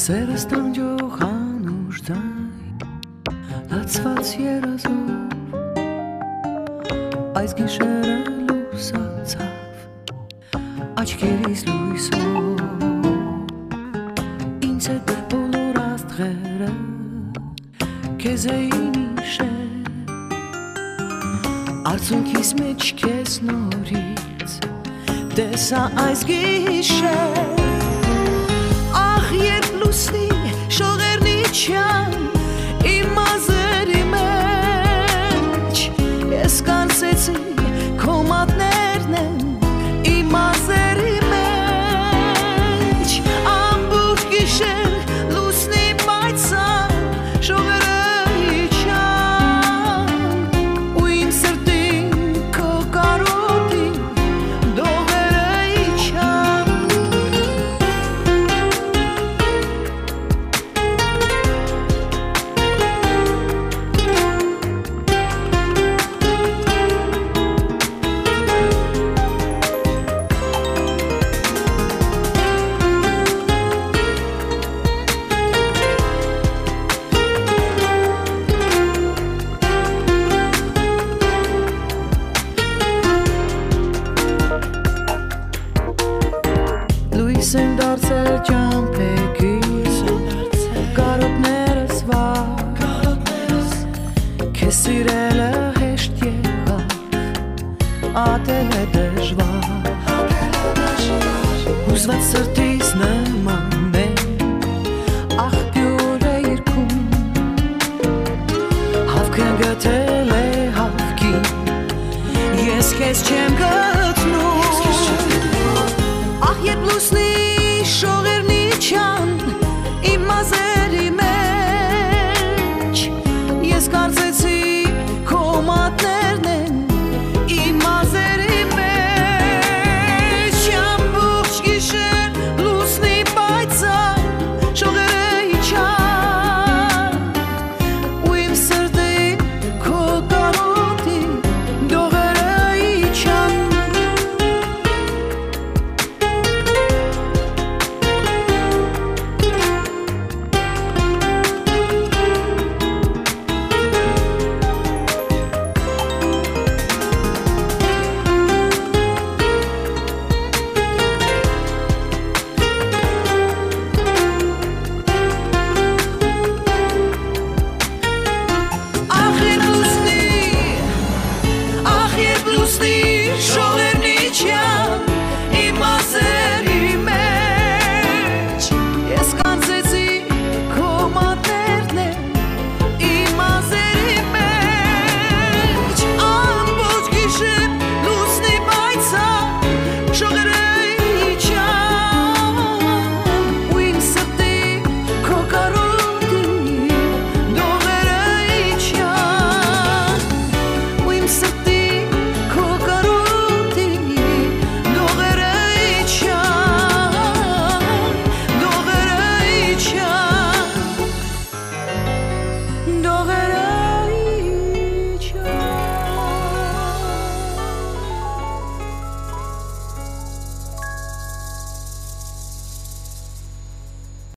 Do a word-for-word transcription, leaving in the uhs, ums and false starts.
Սերս տանջող անուշ ձայն լացված երազով այս գիշերը լուսացավ աչքերիս լույսով ինձ հետ բոլոր աստղերը քեզ էին իշել արցունքիս մեջ քեզ նորից տեսա այս գիշեր երբ լուսնի շողերն իջան իմ մազերի մեջ ես կանցեցի քո մատներն են իմ մազերի մեջ ամբողջ գիշեր լուսնի պայծառ շողերը իջան ու իմ սրտին քո կարոտին դողերը իջան Sen դարձել ճամփեքիս կարոտներս վար քեզ սիրելը հեշտ եղավ ատելը դժվար հուզված սրտիս նման է աղբյուր է երգում հավքն գտել է հավքին ես քեզ չեմ գտնում ահ երբ լուսնի շողերն իջան